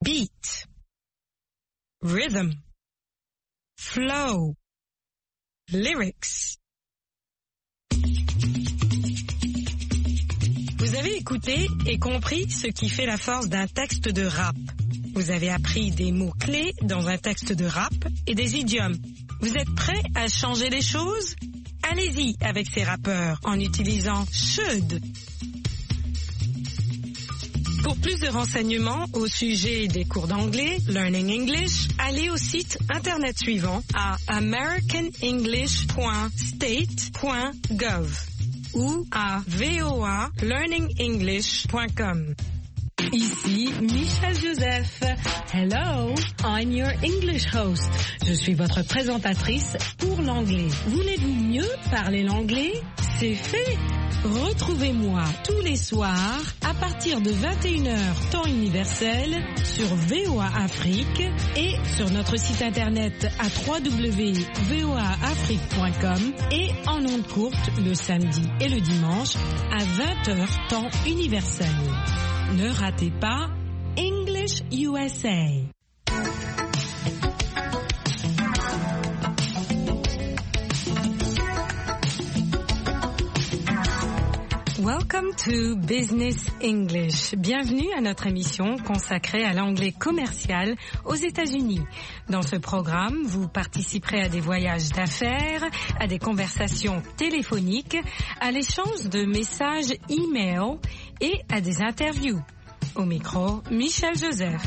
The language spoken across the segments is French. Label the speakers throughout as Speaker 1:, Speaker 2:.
Speaker 1: beat, rhythm, flow, lyrics. Vous avez écouté et compris ce qui fait la force d'un texte de rap. Vous avez appris des mots-clés dans un texte de rap et des idiomes. Vous êtes prêts à changer les choses? Allez-y avec ces rappeurs en utilisant should. Pour plus de renseignements au sujet des cours d'anglais, Learning English, allez au site internet suivant à americanenglish.state.gov ou à voalearningenglish.com. Ici Michel Joseph. Hello, I'm your English host. Je suis votre présentatrice pour l'anglais. Voulez-vous mieux parler l'anglais? C'est fait. Retrouvez-moi tous les soirs à partir de 21h temps universel sur VOA Afrique et sur notre site internet à www.voaafrique.com et en ondes courtes le samedi et le dimanche à 20h temps universel. Ne ratez pas English USA. Welcome to Business English. Bienvenue à notre émission consacrée à l'anglais commercial aux États-Unis. Dans ce programme, vous participerez à des voyages d'affaires, à des conversations téléphoniques, à l'échange de messages e-mail et à des interviews. Au micro, Michel Joseph.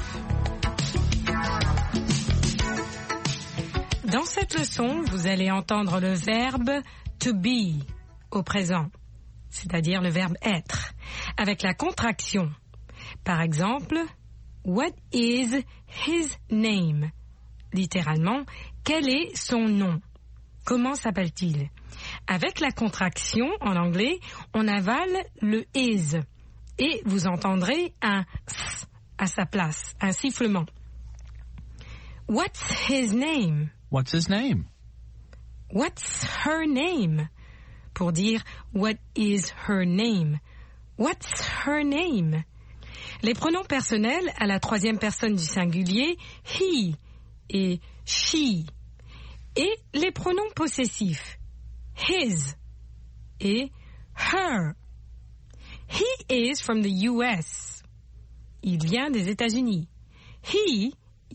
Speaker 1: Dans cette leçon, vous allez entendre le verbe to be au présent, c'est-à-dire le verbe être, avec la contraction. Par exemple, what is his name? Littéralement, quel est son nom? Comment s'appelle-t-il? Avec la contraction, en anglais, on avale le is et vous entendrez un s à sa place, un sifflement. What's his name?
Speaker 2: What's his name?
Speaker 1: What's her name? Pour dire what is her name? What's her name? Les pronoms personnels à la troisième personne du singulier, he et she. Et les pronoms possessifs, his et her. He is from the US. Il vient des États-Unis. Il.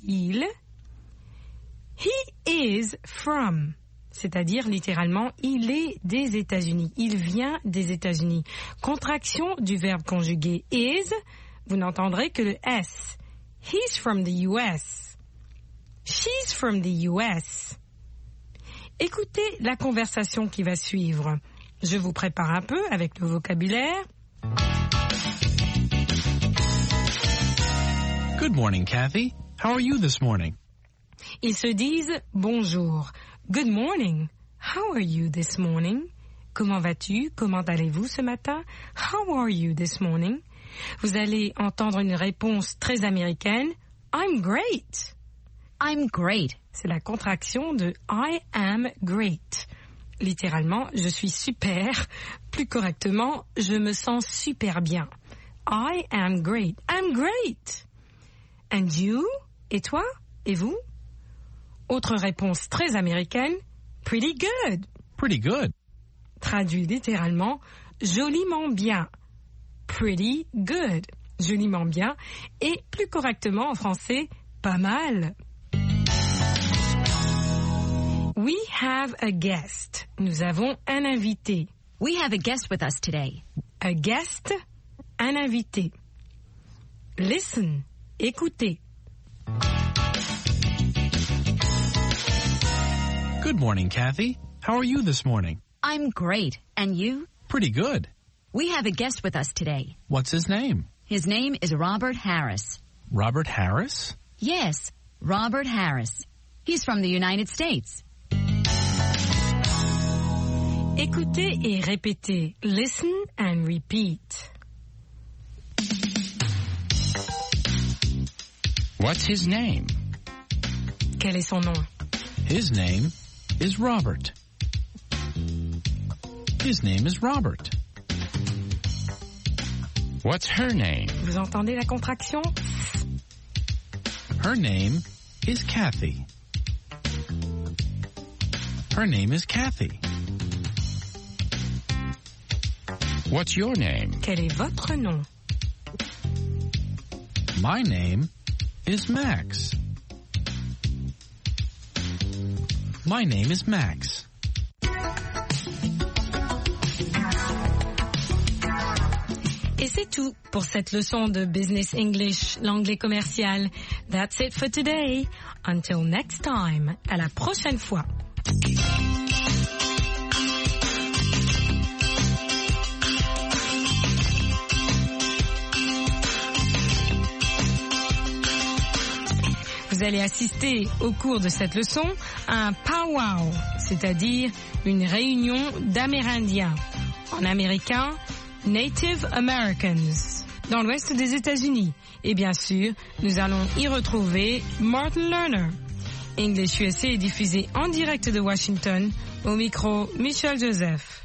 Speaker 1: He is from. C'est-à-dire, littéralement, il est des États-Unis. Il vient des États-Unis. Contraction du verbe conjugué is, vous n'entendrez que le S. He's from the US. She's from the US. Écoutez la conversation qui va suivre. Je vous prépare un peu avec le vocabulaire.
Speaker 2: Good morning, Kathy. How are you this morning?
Speaker 1: Ils se disent bonjour. Good morning. How are you this morning? Comment vas-tu? Comment allez-vous ce matin? How are you this morning? Vous allez entendre une réponse très américaine. I'm great.
Speaker 3: I'm great.
Speaker 1: C'est la contraction de I am great. Littéralement, je suis super. Plus correctement, je me sens super bien. I am great. I'm great. And you? Et toi? Et vous? Autre réponse très américaine, pretty good.
Speaker 2: Pretty good.
Speaker 1: Traduit littéralement, joliment bien. Pretty good. Joliment bien. Et plus correctement en français, pas mal. We have a guest. Nous avons un invité.
Speaker 3: We have a guest with us today.
Speaker 1: A guest, un invité. Listen, écoutez.
Speaker 2: Good morning, Kathy. How are you this morning?
Speaker 3: I'm great. And you?
Speaker 2: Pretty good.
Speaker 3: We have a guest with us today.
Speaker 2: What's his name?
Speaker 3: His name is Robert Harris.
Speaker 2: Robert Harris?
Speaker 3: Yes, Robert Harris. He's from the United States.
Speaker 1: Écoutez et répétez. Listen and repeat.
Speaker 4: What's his name?
Speaker 1: Quel est son nom?
Speaker 2: His name is Robert. His name is Robert.
Speaker 4: What's her name?
Speaker 1: Vous entendez la contraction?
Speaker 2: Her name is Kathy. Her name is Kathy.
Speaker 4: What's your name?
Speaker 1: Quel est votre nom?
Speaker 2: My name is Max. My name is Max.
Speaker 1: Et c'est tout pour cette leçon de Business English, l'anglais commercial. That's it for today. Until next time. À la prochaine fois. Vous allez assister au cours de cette leçon à un powwow, c'est-à-dire une réunion d'Amérindiens. En américain, Native Americans, dans l'ouest des États-Unis. Et bien sûr, nous allons y retrouver Martin Lerner. English USA est diffusé en direct de Washington, au micro Michel Joseph.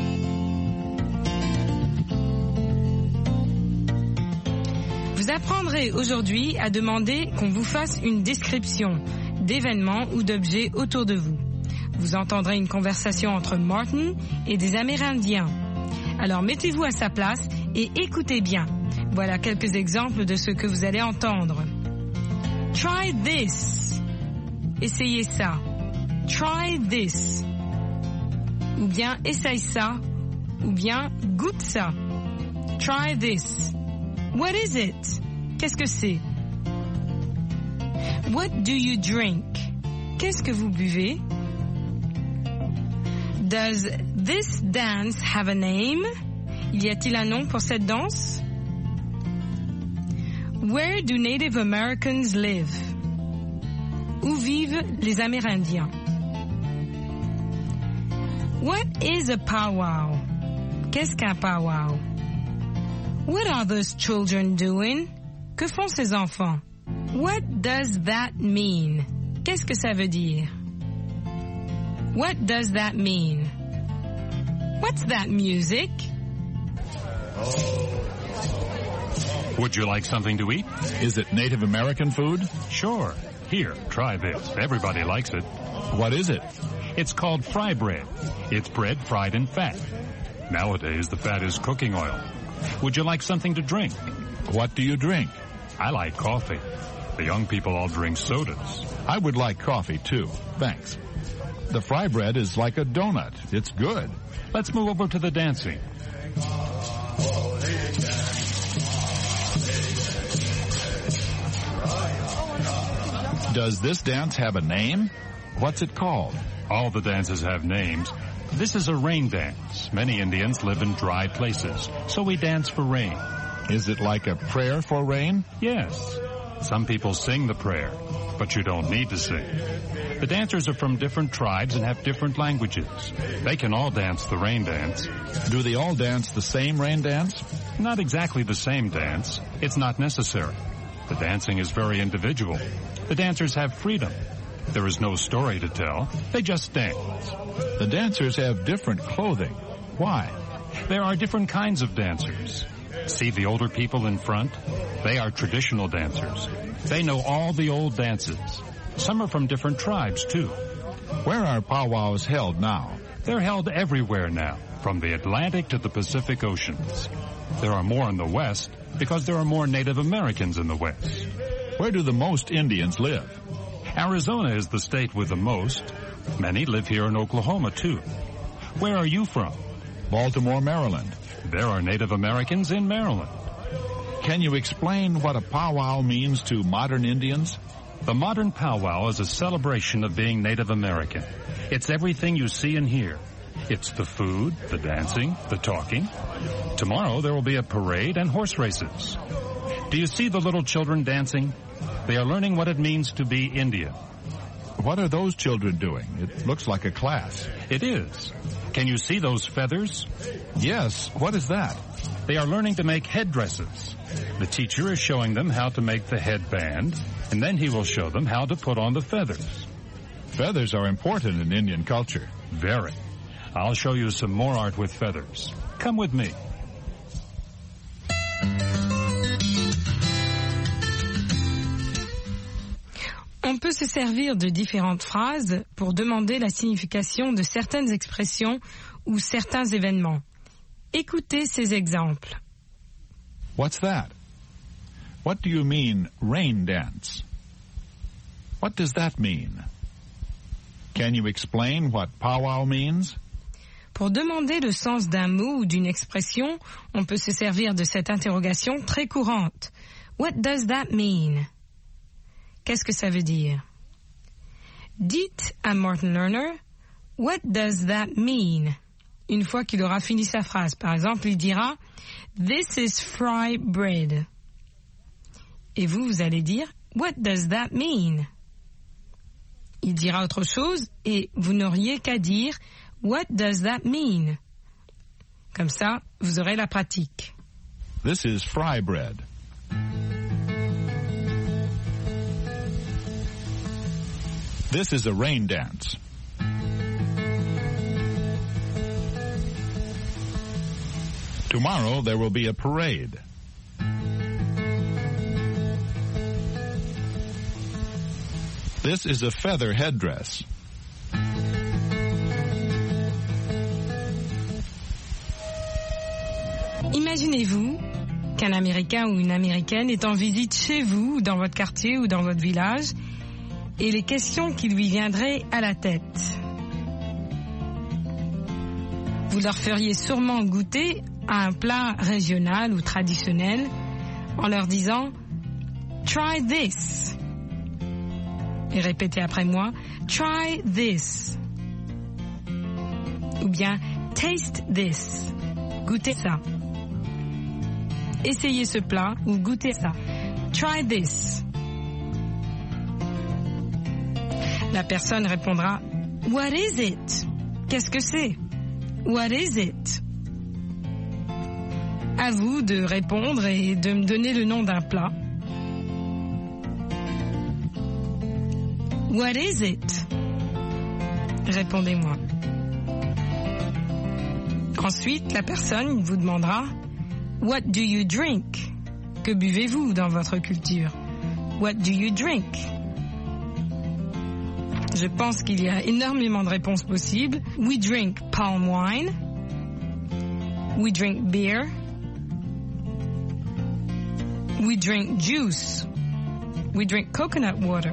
Speaker 1: Vous apprendrez aujourd'hui à demander qu'on vous fasse une description d'événements ou d'objets autour de vous. Vous entendrez une conversation entre Martin et des Amérindiens. Alors mettez-vous à sa place et écoutez bien. Voilà quelques exemples de ce que vous allez entendre. Try this. Essayez ça. Try this. Ou bien essaye ça. Ou bien goûte ça. Try this. What is it? Qu'est-ce que c'est? What do you drink? Qu'est-ce que vous buvez? Does this dance have a name? Y a-t-il un nom pour cette danse? Where do Native Americans live? Où vivent les Amérindiens? What is a powwow? Qu'est-ce qu'un powwow? What are those children doing? Que font ces enfants? What does that mean? Qu'est-ce que ça veut dire? What does that mean? What's that music?
Speaker 5: Would you like something to eat?
Speaker 6: Is it Native American food?
Speaker 5: Sure. Here, try this. Everybody likes it.
Speaker 6: What is it?
Speaker 5: It's called fry bread. It's bread fried in fat. Nowadays, the fat is cooking oil. Would you like something to drink?
Speaker 6: What do you drink?
Speaker 5: I like coffee. The young people all drink sodas.
Speaker 6: I would like coffee too. Thanks. The fry bread is like a donut. It's good.
Speaker 5: Let's move over to the dancing.
Speaker 6: Does this dance have a name? What's it called?
Speaker 5: All the dances have names. This is a rain dance. Many Indians live in dry places, so we dance for rain.
Speaker 6: Is it like a prayer for rain?
Speaker 5: Yes. Some people sing the prayer, but you don't need to sing. The dancers are from different tribes and have different languages. They can all dance the rain dance.
Speaker 6: Do they all dance the same rain dance?
Speaker 5: Not exactly the same dance. It's not necessary. The dancing is very individual. The dancers have freedom. There is no story to tell. They just dance.
Speaker 6: The dancers have different clothing. Why?
Speaker 5: There are different kinds of dancers. See the older people in front? They are traditional dancers. They know all the old dances. Some are from different tribes, too.
Speaker 6: Where are powwows held now?
Speaker 5: They're held everywhere now, from the Atlantic to the Pacific Oceans. There are more in the West because there are more Native Americans in the West.
Speaker 6: Where do the most Indians live?
Speaker 5: Arizona is the state with the most. Many live here in Oklahoma, too. Where are you from?
Speaker 6: Baltimore, Maryland.
Speaker 5: There are Native Americans in Maryland.
Speaker 6: Can you explain what a powwow means to modern Indians?
Speaker 5: The modern powwow is a celebration of being Native American. It's everything you see and hear. It's the food, the dancing, the talking. Tomorrow there will be a parade and horse races. Do you see the little children dancing? They are learning what it means to be Indian.
Speaker 6: What are those children doing? It looks like a class.
Speaker 5: It is. Can you see those feathers?
Speaker 6: Yes. What is that?
Speaker 5: They are learning to make headdresses. The teacher is showing them how to make the headband, and then he will show them how to put on the feathers.
Speaker 6: Feathers are important in Indian culture.
Speaker 5: Very. I'll show you some more art with feathers. Come with me.
Speaker 1: On peut se servir de différentes phrases pour demander la signification de certaines expressions ou certains événements. Écoutez ces exemples.
Speaker 6: What's that? What do you mean, rain dance? What does that mean? Can you explain what powwow means?
Speaker 1: Pour demander le sens d'un mot ou d'une expression, on peut se servir de cette interrogation très courante. What does that mean? Qu'est-ce que ça veut dire? Dites à Martin Lerner, what does that mean? Une fois qu'il aura fini sa phrase. Par exemple, il dira, this is fry bread. Et vous allez dire, what does that mean? Il dira autre chose et vous n'auriez qu'à dire, what does that mean? Comme ça, vous aurez la pratique.
Speaker 6: This is fry bread. This is a rain dance. Tomorrow there will be a parade. This is a feather headdress.
Speaker 1: Imaginez-vous qu'un Américain ou une Américaine est en visite chez vous, dans votre quartier ou dans votre village, et les questions qui lui viendraient à la tête. Vous leur feriez sûrement goûter à un plat régional ou traditionnel en leur disant « Try this ». Et répétez après moi « Try this ». Ou bien « Taste this ». Goûtez ça. Essayez ce plat ou goûtez ça. Try this. La personne répondra What is it? Qu'est-ce que c'est? What is it? À vous de répondre et de me donner le nom d'un plat. What is it? Répondez-moi. Ensuite, la personne vous demandera What do you drink? Que buvez-vous dans votre culture? What do you drink? Je pense qu'il y a énormément de réponses possibles. We drink palm wine. We drink beer. We drink juice. We drink coconut water.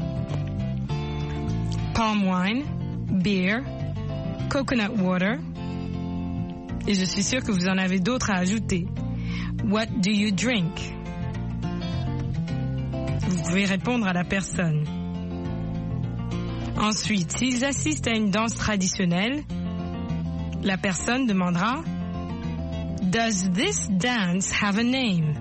Speaker 1: Palm wine, beer, coconut water. Et je suis sûre que vous en avez d'autres à ajouter. What do you drink? Vous pouvez répondre à la personne. Ensuite, s'ils assistent à une danse traditionnelle, la personne demandera Does this dance have a name?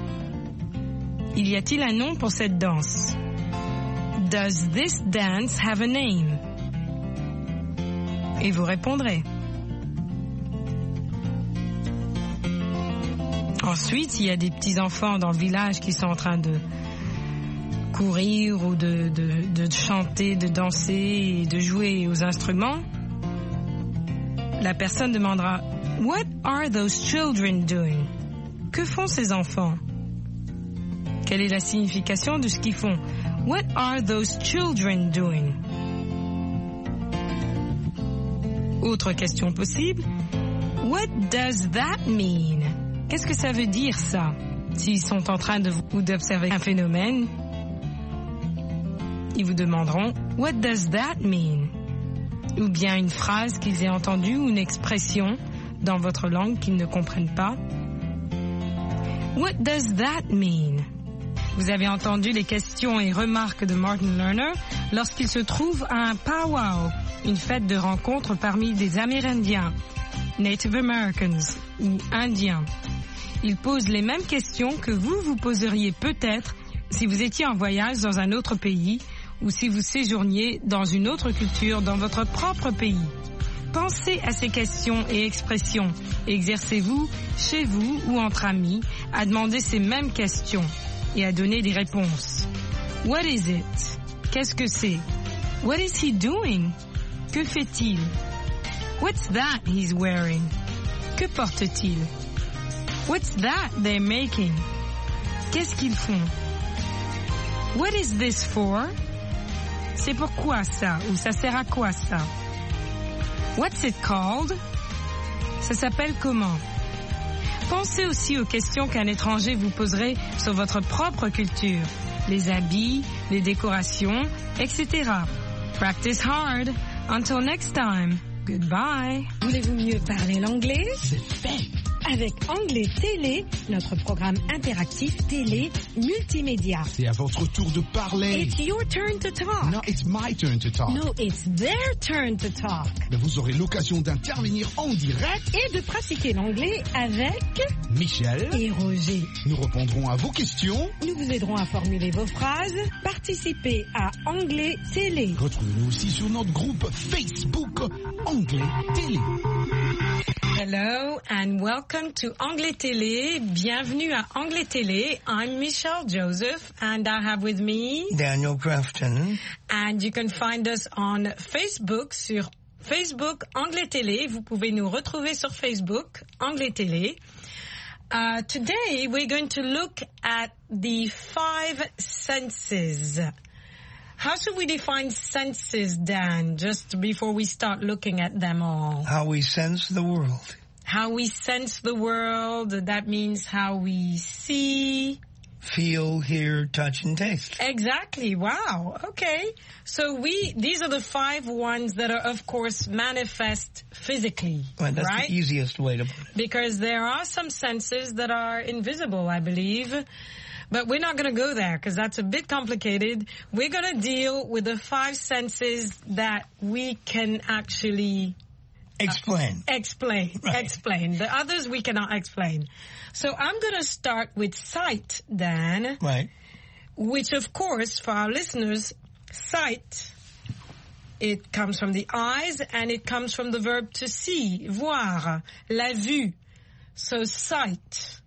Speaker 1: Y a-t-il un nom pour cette danse? Does this dance have a name? Et vous répondrez. Ensuite, il y a des petits enfants dans le village qui sont en train de courir ou de chanter, de danser et de jouer aux instruments. La personne demandera What are those children doing? Que font ces enfants? Quelle est la signification de ce qu'ils font? What are those children doing? Autre question possible. What does that mean? Qu'est-ce que ça veut dire ça? S'ils sont en train d'observer un phénomène, ils vous demanderont What does that mean? Ou bien une phrase qu'ils aient entendue ou une expression dans votre langue qu'ils ne comprennent pas. What does that mean? Vous avez entendu les questions et remarques de Martin Lerner lorsqu'il se trouve à un powwow, une fête de rencontre parmi des Amérindiens, Native Americans ou Indiens. Il pose les mêmes questions que vous poseriez peut-être si vous étiez en voyage dans un autre pays ou si vous séjourniez dans une autre culture dans votre propre pays. Pensez à ces questions et expressions. Exercez-vous, chez vous ou entre amis, à demander ces mêmes questions et à donner des réponses. What is it? Qu'est-ce que c'est? What is he doing? Que fait-il? What's that he's wearing? Que porte-t-il? What's that they're making? Qu'est-ce qu'ils font? What is this for? C'est pourquoi ça? Ou ça sert à quoi ça? What's it called? Ça s'appelle comment? Pensez aussi aux questions qu'un étranger vous poserait sur votre propre culture, les habits, les décorations, etc. Practice hard. Until next time. Goodbye. Voulez-vous mieux parler l'anglais?
Speaker 7: C'est fait.
Speaker 1: Avec Anglais Télé, notre programme interactif télé multimédia.
Speaker 7: C'est à votre tour de parler.
Speaker 1: It's your turn to talk.
Speaker 7: No, it's my turn to talk.
Speaker 1: No, it's their turn to talk.
Speaker 7: Mais vous aurez l'occasion d'intervenir en direct.
Speaker 1: Et de pratiquer l'anglais avec
Speaker 7: Michel
Speaker 1: et Roger.
Speaker 7: Nous répondrons à vos questions.
Speaker 1: Nous vous aiderons à formuler vos phrases. Participez à Anglais Télé.
Speaker 7: Retrouvez-nous aussi sur notre groupe Facebook Anglais Télé.
Speaker 1: Hello and welcome to Anglais Télé. Bienvenue à Anglais Télé. I'm Michelle Joseph and I have with me
Speaker 8: Daniel Crafton.
Speaker 1: And you can find us on Facebook sur Facebook Anglais Télé. Vous pouvez nous retrouver sur Facebook Anglais Télé. Today we're going to look at the 5 senses. How should we define senses, Dan, just before we start looking at them all?
Speaker 8: How we sense the world.
Speaker 1: How we sense the world, that means how we see.
Speaker 8: Feel, hear, touch, and taste.
Speaker 1: Exactly. Wow. Okay. So these are the 5 ones that are, of course, manifest physically.
Speaker 8: Right, that's
Speaker 1: right?
Speaker 8: the easiest way to put it.
Speaker 1: Because there are some senses that are invisible, I believe. But we're not going to go there because that's a bit complicated. We're going to deal with the 5 senses that we can actually
Speaker 8: explain.
Speaker 1: Explain. The others we cannot explain. So I'm going to start with sight, Dan.
Speaker 8: Right.
Speaker 1: Which, of course, for our listeners, sight, it comes from the eyes and it comes from the verb to see, voir, la vue. So sight.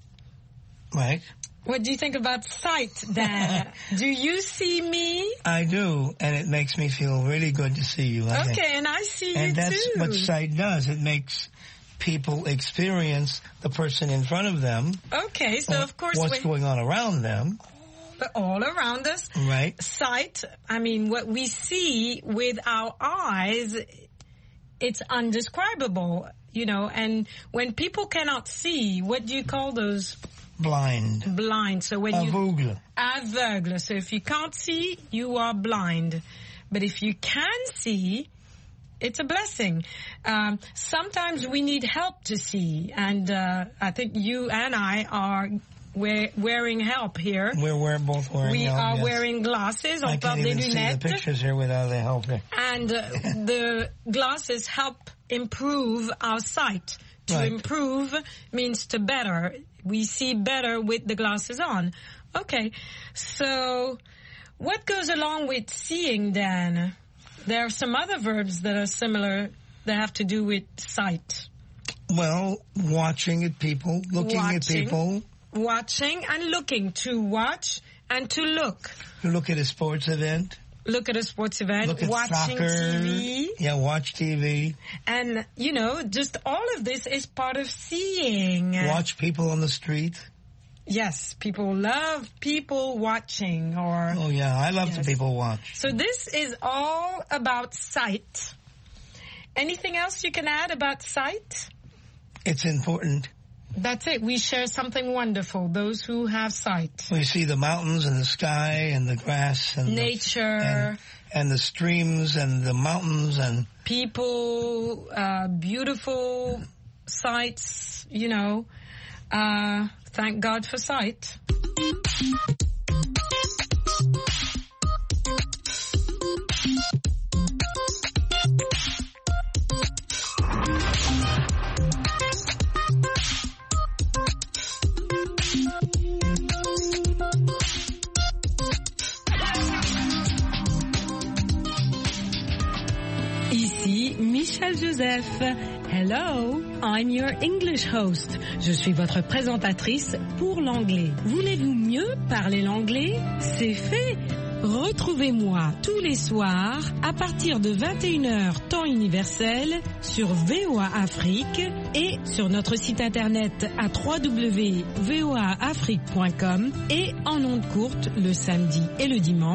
Speaker 8: Right.
Speaker 1: What do you think about sight, Dan? Do you see me?
Speaker 8: I do, and it makes me feel really good to see you.
Speaker 1: Okay, and I see you too.
Speaker 8: And that's what sight does. It makes people experience the person in front of them.
Speaker 1: Okay, so of course
Speaker 8: what's going on around them.
Speaker 1: All around us.
Speaker 8: Right.
Speaker 1: Sight, I mean, what we see with our eyes, it's undescribable, you know, and when people cannot see, what do you call those? Blind. So when aveugle. So if you can't see, you are blind. But if you can see, it's a blessing. Sometimes we need help to see, and I think you and I are wearing help here.
Speaker 8: We're both wearing help.
Speaker 1: We are wearing glasses.
Speaker 8: I can't even see the pictures here without the help here.
Speaker 1: And the glasses help improve our sight. To improve means to better. We see better with the glasses on. Okay, so what goes along with seeing, Dan? There are some other verbs that are similar that have to do with sight.
Speaker 8: Well, watching at people, looking at people.
Speaker 1: Watching and looking. To watch and to look.
Speaker 8: To look at a sports event.
Speaker 1: Look at a sports event,
Speaker 8: look at
Speaker 1: watching
Speaker 8: soccer.
Speaker 1: TV.
Speaker 8: Yeah, watch TV.
Speaker 1: And, you know, just all of this is part of seeing.
Speaker 8: Watch people on the street.
Speaker 1: Yes, people love people watching or...
Speaker 8: Oh, yeah, I love the people watch.
Speaker 1: So this is all about sight. Anything else you can add about sight?
Speaker 8: It's important.
Speaker 1: That's it. We share something wonderful, those who have sight.
Speaker 8: We see the mountains and the sky and the grass and
Speaker 1: nature
Speaker 8: and the streams and the mountains and
Speaker 1: people, beautiful sights, you know. Thank God for sight. Ici Michelle Joseph. Hello, I'm your English host. Je suis votre présentatrice pour l'anglais. Voulez-vous mieux parler l'anglais? C'est fait. Retrouvez-moi tous les soirs à partir de 21h temps universel sur VOA Afrique et sur notre site internet à www.voaafrique.com et en ondes courtes le samedi et le dimanche